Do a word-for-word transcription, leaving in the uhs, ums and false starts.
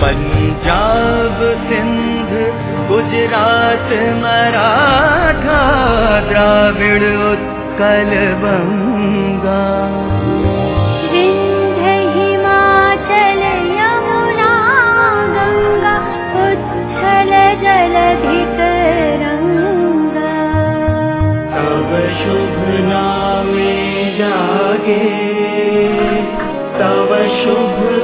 पंजाब सिंध गुजरात मराठा द्राविड़ उत्कल बंगा, विंध्य हिमाचल यमुना गंगा उच्छल जलधि तरंगा। तब शुभ नामे जागे, तब शुभ